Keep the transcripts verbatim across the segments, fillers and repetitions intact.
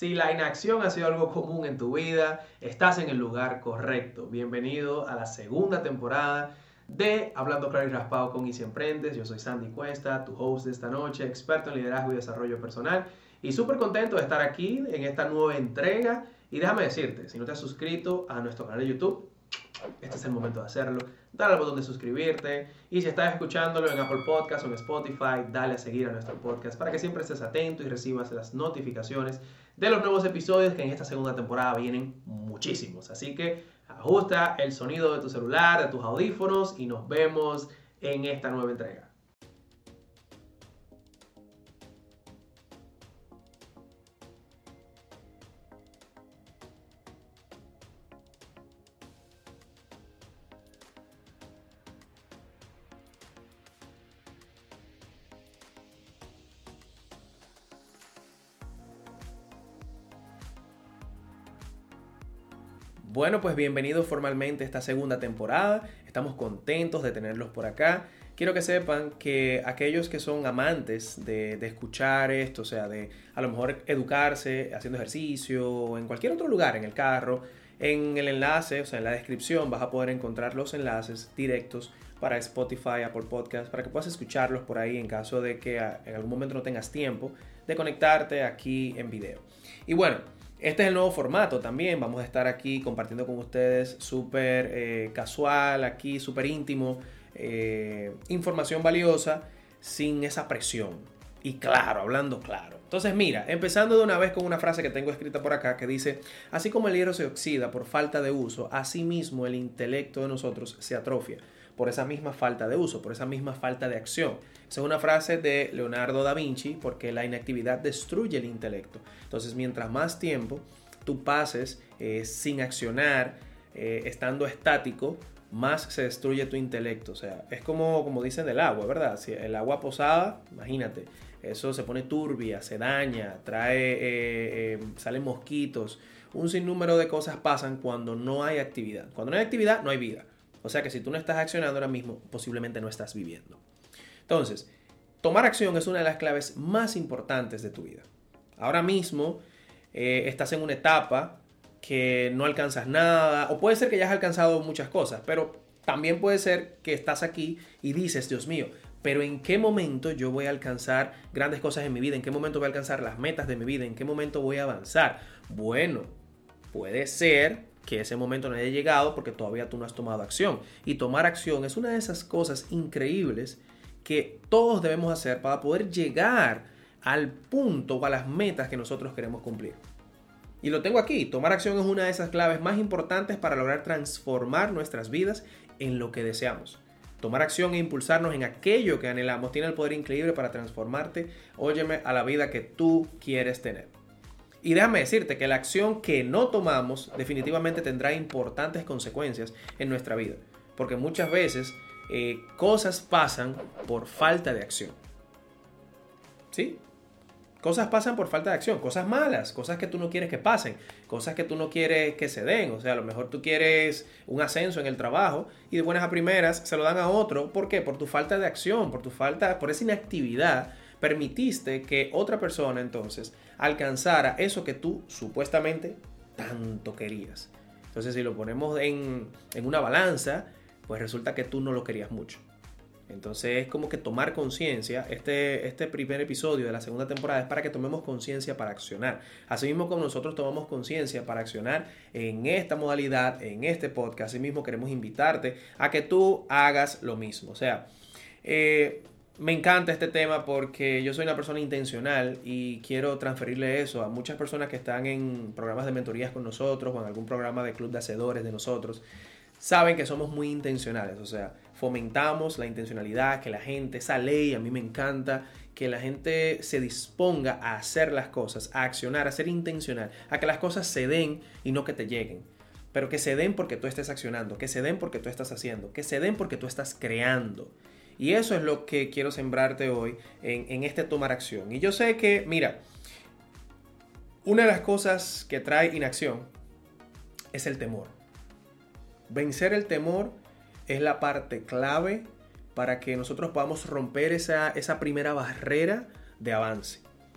Si la inacción ha sido algo común en tu vida, estás en el lugar correcto. Bienvenido a la segunda temporada de Hablando Claro y Raspado con Easy Emprendes. Yo soy Sandy Cuesta, tu host de esta noche, experto en liderazgo y desarrollo personal. Y súper contento de estar aquí en esta nueva entrega. Y déjame decirte, si no te has suscrito a nuestro canal de YouTube, este es el momento de hacerlo. Dale al botón de suscribirte. Y si estás escuchándolo en Apple Podcasts o en Spotify, dale a seguir a nuestro podcast para que siempre estés atento y recibas las notificaciones de los nuevos episodios, que en esta segunda temporada vienen muchísimos. Así que ajusta el sonido de tu celular, de tus audífonos, y nos vemos en esta nueva entrega. Bueno, pues bienvenidos formalmente a esta segunda temporada. Estamos contentos de tenerlos por acá. Quiero que sepan que aquellos que son amantes de, de escuchar esto, o sea, de a lo mejor educarse haciendo ejercicio o en cualquier otro lugar, en el carro, en el enlace, o sea, en la descripción vas a poder encontrar los enlaces directos para Spotify, Apple Podcasts, para que puedas escucharlos por ahí en caso de que en algún momento no tengas tiempo de conectarte aquí en video. Y bueno, este es el nuevo formato también. Vamos a estar aquí compartiendo con ustedes súper eh, casual, aquí súper íntimo, eh, información valiosa sin esa presión. Y claro, hablando claro. Entonces mira, empezando de una vez con una frase que tengo escrita por acá que dice: así como el hierro se oxida por falta de uso, así mismo el intelecto de nosotros se atrofia por esa misma falta de uso, por esa misma falta de acción. Esa es una frase de Leonardo da Vinci, porque la inactividad destruye el intelecto. Entonces, mientras más tiempo tú pases eh, sin accionar, eh, estando estático, más se destruye tu intelecto. O sea, es como, como dicen del agua, ¿verdad? Si el agua posada, imagínate, eso se pone turbia, se daña, trae, eh, eh, salen mosquitos. Un sinnúmero de cosas pasan cuando no hay actividad. Cuando no hay actividad, no hay vida. O sea que si tú no estás accionando ahora mismo, posiblemente no estás viviendo. Entonces, tomar acción es una de las claves más importantes de tu vida. Ahora mismo eh, estás en una etapa que no alcanzas nada, o puede ser que ya has alcanzado muchas cosas, pero también puede ser que estás aquí y dices: Dios mío, pero ¿en qué momento yo voy a alcanzar grandes cosas en mi vida? ¿En qué momento voy a alcanzar las metas de mi vida? ¿En qué momento voy a avanzar? Bueno, puede ser que ese momento no haya llegado porque todavía tú no has tomado acción. Y tomar acción es una de esas cosas increíbles que todos debemos hacer para poder llegar al punto o a las metas que nosotros queremos cumplir. Y lo tengo aquí. Tomar acción es una de esas claves más importantes para lograr transformar nuestras vidas en lo que deseamos. Tomar acción e impulsarnos en aquello que anhelamos tiene el poder increíble para transformarte, óyeme, a la vida que tú quieres tener. Y déjame decirte que la acción que no tomamos definitivamente tendrá importantes consecuencias en nuestra vida. Porque muchas veces eh, cosas pasan por falta de acción. ¿Sí? Cosas pasan por falta de acción. Cosas malas, cosas que tú no quieres que pasen, cosas que tú no quieres que se den. O sea, a lo mejor tú quieres un ascenso en el trabajo y de buenas a primeras se lo dan a otro. ¿Por qué? Por tu falta de acción, por tu falta, por esa inactividad. Permitiste que otra persona entonces alcanzara eso que tú supuestamente tanto querías. Entonces, si lo ponemos en, en una balanza, pues resulta que tú no lo querías mucho. Entonces es como que tomar conciencia. Este, este primer episodio de la segunda temporada es para que tomemos conciencia para accionar. Asimismo, como nosotros tomamos conciencia para accionar en esta modalidad, en este podcast, asimismo queremos invitarte a que tú hagas lo mismo. O sea, eh, me encanta este tema porque yo soy una persona intencional y quiero transferirle eso a muchas personas que están en programas de mentorías con nosotros o en algún programa de club de hacedores de nosotros. Saben que somos muy intencionales, o sea, fomentamos la intencionalidad, que la gente, esa ley a mí me encanta, que la gente se disponga a hacer las cosas, a accionar, a ser intencional, a que las cosas se den y no que te lleguen, pero que se den porque tú estés accionando, que se den porque tú estás haciendo, que se den porque tú estás creando. Y eso es lo que quiero sembrarte hoy en, en este tomar acción. Y yo sé que, mira, una de las cosas que trae inacción es el temor. Vencer el temor es la parte clave para que nosotros podamos romper esa, esa primera barrera de avance.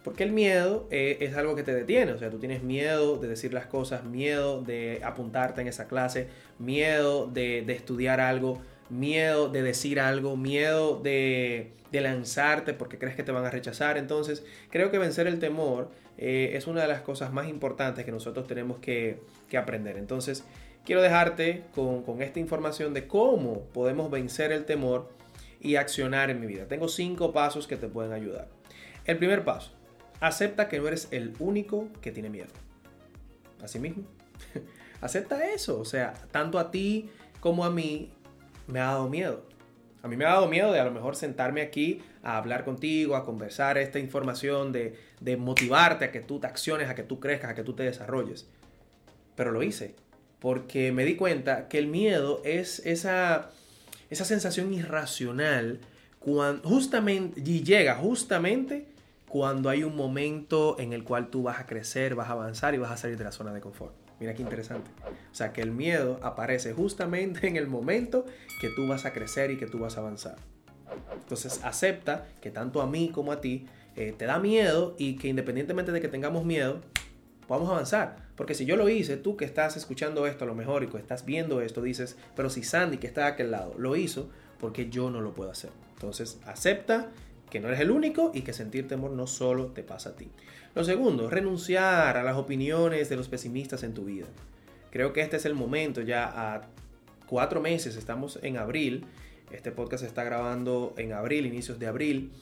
Porque el miedo eh, es algo que te detiene, o sea, tú tienes miedo de decir las cosas, miedo de apuntarte en esa clase, miedo de, de estudiar algo, miedo de decir algo, miedo de, de lanzarte porque crees que te van a rechazar. Entonces, creo que vencer el temor eh, es una de las cosas más importantes que nosotros tenemos que, que aprender. Entonces, quiero dejarte con, con esta información de cómo podemos vencer el temor y accionar en mi vida. Tengo cinco pasos que te pueden ayudar. El primer paso: acepta que no eres el único que tiene miedo. Así mismo. Acepta eso. O sea, tanto a ti como a mí me ha dado miedo. A mí me ha dado miedo de a lo mejor sentarme aquí a hablar contigo, a conversar esta información, de, de motivarte a que tú te acciones, a que tú crezcas, a que tú te desarrolles. Pero lo hice. Porque me di cuenta que el miedo es esa, esa sensación irracional cuando, justamente, y llega justamente cuando hay un momento en el cual tú vas a crecer, vas a avanzar y vas a salir de la zona de confort. Mira qué interesante. O sea, que el miedo aparece justamente en el momento que tú vas a crecer y que tú vas a avanzar. Entonces, acepta que tanto a mí como a ti eh, te da miedo y que independientemente de que tengamos miedo, vamos a avanzar. Porque si yo lo hice, tú que estás escuchando esto a lo mejor y que estás viendo esto, dices, pero si Sandy que está de aquel lado lo hizo, ¿por qué yo no lo puedo hacer? Entonces, acepta que no eres el único y que sentir temor no solo te pasa a ti. Lo segundo, renunciar a las opiniones de los pesimistas en tu vida. Creo que este es el momento, ya a cuatro meses, estamos en abril, este podcast se está grabando en abril, inicios de abril.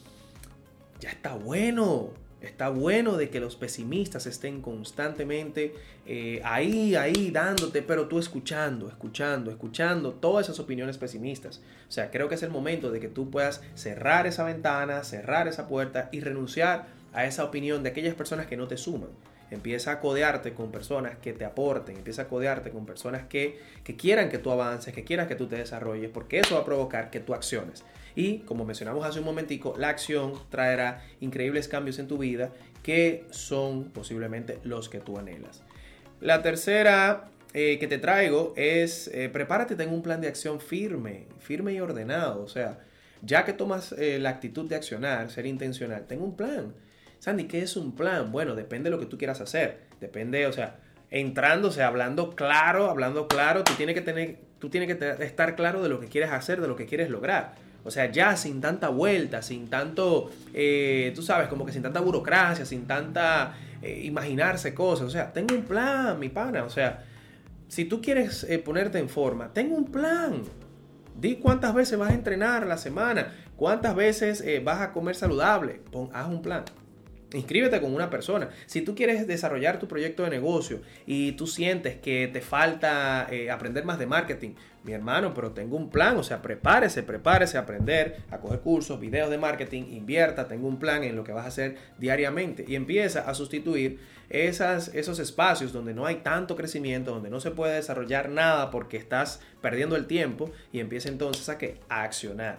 Ya está bueno, está bueno de que los pesimistas estén constantemente eh, ahí, ahí, dándote, pero tú escuchando, escuchando, escuchando todas esas opiniones pesimistas. O sea, creo que es el momento de que tú puedas cerrar esa ventana, cerrar esa puerta y renunciar a esa opinión de aquellas personas que no te suman. Empieza a codearte con personas que te aporten, empieza a codearte con personas que, que quieran que tú avances, que quieran que tú te desarrolles, porque eso va a provocar que tú acciones. Y como mencionamos hace un momentico, la acción traerá increíbles cambios en tu vida que son posiblemente los que tú anhelas. La tercera eh, que te traigo es eh, prepárate, ten un plan de acción firme, firme y ordenado. O sea, ya que tomas eh, la actitud de accionar, ser intencional, ten un plan. Sandy, ¿qué es un plan? Bueno, depende de lo que tú quieras hacer. Depende, o sea, entrando, o sea, hablando claro, hablando claro, tú tienes que tener, tú tienes que te- estar claro de lo que quieres hacer, de lo que quieres lograr. O sea, ya sin tanta vuelta, sin tanto, eh, tú sabes, como que sin tanta burocracia, sin tanta eh, imaginarse cosas. O sea, tengo un plan, mi pana. O sea, si tú quieres eh, ponerte en forma, ten un plan. Di cuántas veces vas a entrenar a la semana, cuántas veces eh, vas a comer saludable. Pon, haz un plan. Inscríbete con una persona. Si tú quieres desarrollar tu proyecto de negocio y tú sientes que te falta eh, aprender más de marketing, mi hermano, pero tengo un plan. O sea, prepárese, prepárese a aprender, a coger cursos, videos de marketing, invierta, tengo un plan en lo que vas a hacer diariamente y empieza a sustituir esas, esos espacios donde no hay tanto crecimiento, donde no se puede desarrollar nada porque estás perdiendo el tiempo y empieza entonces a, ¿qué? A accionar.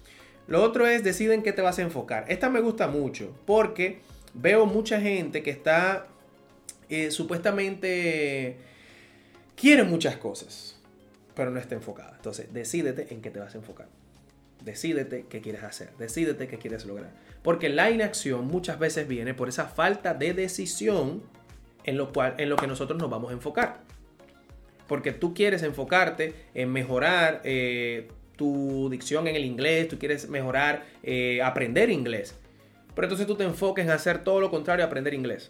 Lo otro es decide en qué te vas a enfocar. Esta me gusta mucho porque veo mucha gente que está eh, supuestamente quiere muchas cosas, pero no está enfocada. Entonces, decídete en qué te vas a enfocar. Decídete qué quieres hacer. Decídete qué quieres lograr. Porque la inacción muchas veces viene por esa falta de decisión en lo cual, en lo que nosotros nos vamos a enfocar. Porque tú quieres enfocarte en mejorar eh, tu dicción en el inglés, tú quieres mejorar, eh, aprender inglés. Pero entonces tú te enfoques en hacer todo lo contrario a aprender inglés.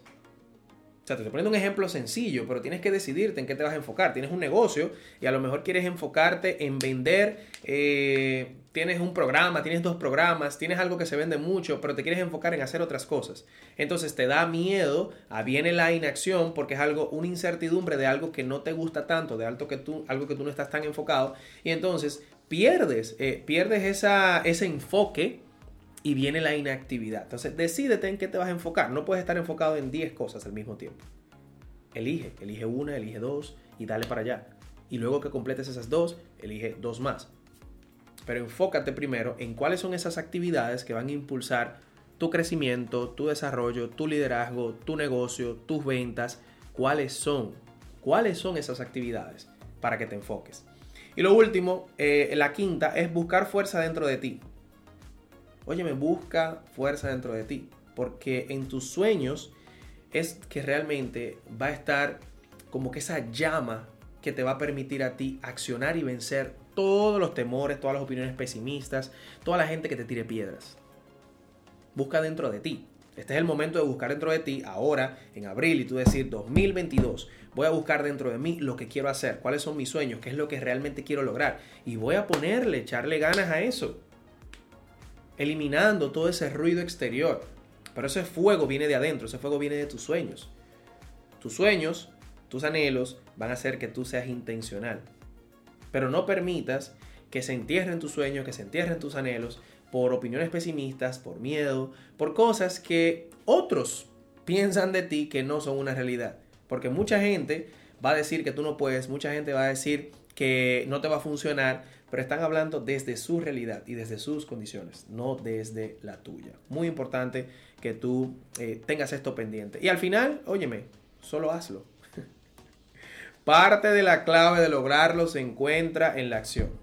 O sea, te estoy poniendo un ejemplo sencillo, pero tienes que decidirte en qué te vas a enfocar. Tienes un negocio y a lo mejor quieres enfocarte en vender, eh, tienes un programa, tienes dos programas, tienes algo que se vende mucho, pero te quieres enfocar en hacer otras cosas. Entonces te da miedo, ah, viene la inacción porque es algo, una incertidumbre de algo que no te gusta tanto, de algo que tú, algo que tú no estás tan enfocado. Y entonces pierdes, eh, pierdes esa, ese enfoque. Y viene la inactividad. Entonces, decídete en qué te vas a enfocar. No puedes estar enfocado en diez cosas al mismo tiempo. Elige, elige una, elige dos y dale para allá. Y luego que completes esas dos, elige dos más. Pero enfócate primero en cuáles son esas actividades que van a impulsar tu crecimiento, tu desarrollo, tu liderazgo, tu negocio, tus ventas. ¿Cuáles son? ¿Cuáles son esas actividades para que te enfoques? Y lo último, eh, la quinta, es buscar fuerza dentro de ti. Óyeme, busca fuerza dentro de ti. porque en tus sueños es que realmente va a estar como que esa llama que te va a permitir a ti accionar y vencer todos los temores, todas las opiniones pesimistas, toda la gente que te tire piedras. Busca dentro de ti. Este es el momento de buscar dentro de ti ahora, en abril, y tú decir dos mil veintidós, voy a buscar dentro de mí lo que quiero hacer, cuáles son mis sueños, qué es lo que realmente quiero lograr. Y voy a ponerle, echarle ganas a eso, eliminando todo ese ruido exterior. Pero ese fuego viene de adentro, ese fuego viene de tus sueños. Tus sueños, tus anhelos van a hacer que tú seas intencional. Pero no permitas que se entierren tus sueños, que se entierren tus anhelos por opiniones pesimistas, por miedo, por cosas que otros piensan de ti que no son una realidad. Porque mucha gente va a decir que tú no puedes, mucha gente va a decir que no te va a funcionar, pero están hablando desde su realidad y desde sus condiciones, no desde la tuya. Muy importante que tú eh, tengas esto pendiente. Y al final, óyeme, solo hazlo. Parte de la clave de lograrlo se encuentra en la acción.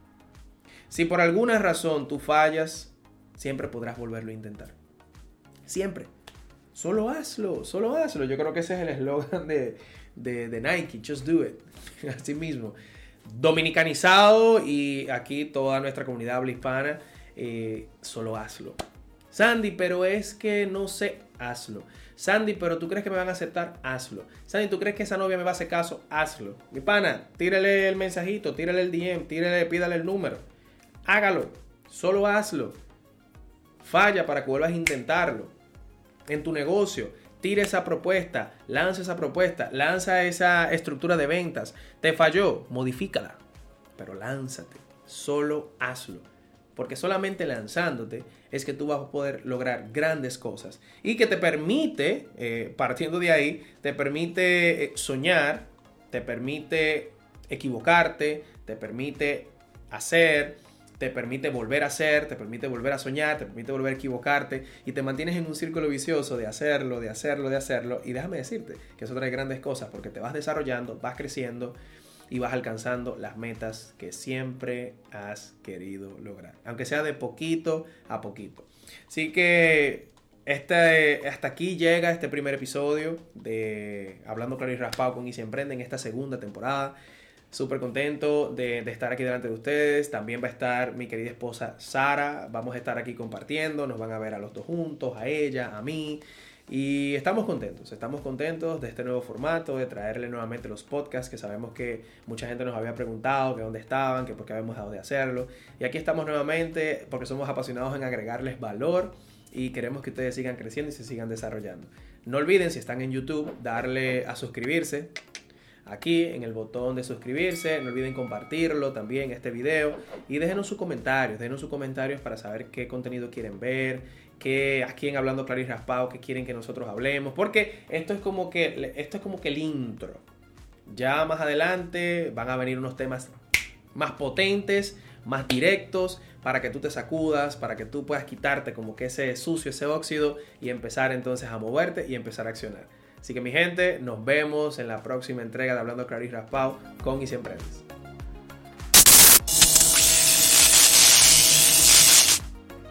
Si por alguna razón tú fallas, siempre podrás volverlo a intentar. Siempre. Solo hazlo, solo hazlo. Yo creo que ese es el eslogan de, de, de Nike, just do it. Así mismo. Dominicanizado y aquí toda nuestra comunidad habla hispana, eh, solo hazlo. Sandy, pero es que no sé, hazlo. Sandy, pero ¿tú crees que me van a aceptar? Hazlo. Sandy, ¿tú crees que esa novia me va a hacer caso? Hazlo. Mi pana, tírale el mensajito, tírale el D M, tírale, pídale el número. Hágalo, solo hazlo. Falla para que vuelvas a intentarlo. En tu negocio, tira esa propuesta, lanza esa propuesta, lanza esa estructura de ventas. Te falló, modifícala, pero lánzate, solo hazlo. Porque solamente lanzándote es que tú vas a poder lograr grandes cosas. Y que te permite, eh, partiendo de ahí, te permite soñar, te permite equivocarte, te permite hacer, te permite volver a hacer, te permite volver a soñar, te permite volver a equivocarte y te mantienes en un círculo vicioso de hacerlo, de hacerlo, de hacerlo. Y déjame decirte que eso trae grandes cosas porque te vas desarrollando, vas creciendo y vas alcanzando las metas que siempre has querido lograr, aunque sea de poquito a poquito. Así que este, hasta aquí llega este primer episodio de Hablando Claro y Raspado con Easy Emprende en esta segunda temporada. Súper contento de, de estar aquí delante de ustedes. También va a estar mi querida esposa Sara. Vamos a estar aquí compartiendo. Nos van a ver a los dos juntos, a ella, a mí. Y estamos contentos. Estamos contentos de este nuevo formato, de traerle nuevamente los podcasts, que sabemos que mucha gente nos había preguntado que dónde estaban, que por qué habíamos dejado de hacerlo. Y aquí estamos nuevamente porque somos apasionados en agregarles valor y queremos que ustedes sigan creciendo y se sigan desarrollando. No olviden, si están en YouTube, darle a suscribirse. Aquí en el botón de suscribirse, no olviden compartirlo también este video y déjenos sus comentarios, déjenos sus comentarios para saber qué contenido quieren ver, qué, aquí en Hablando Claro y Raspado, qué quieren que nosotros hablemos, porque esto es como que, esto es como que el intro. Ya más adelante van a venir unos temas más potentes, más directos, para que tú te sacudas, para que tú puedas quitarte como que ese sucio, ese óxido y empezar entonces a moverte y empezar a accionar. Así que mi gente, nos vemos en la próxima entrega de Hablando Claro y Raspado con Easy Emprendes.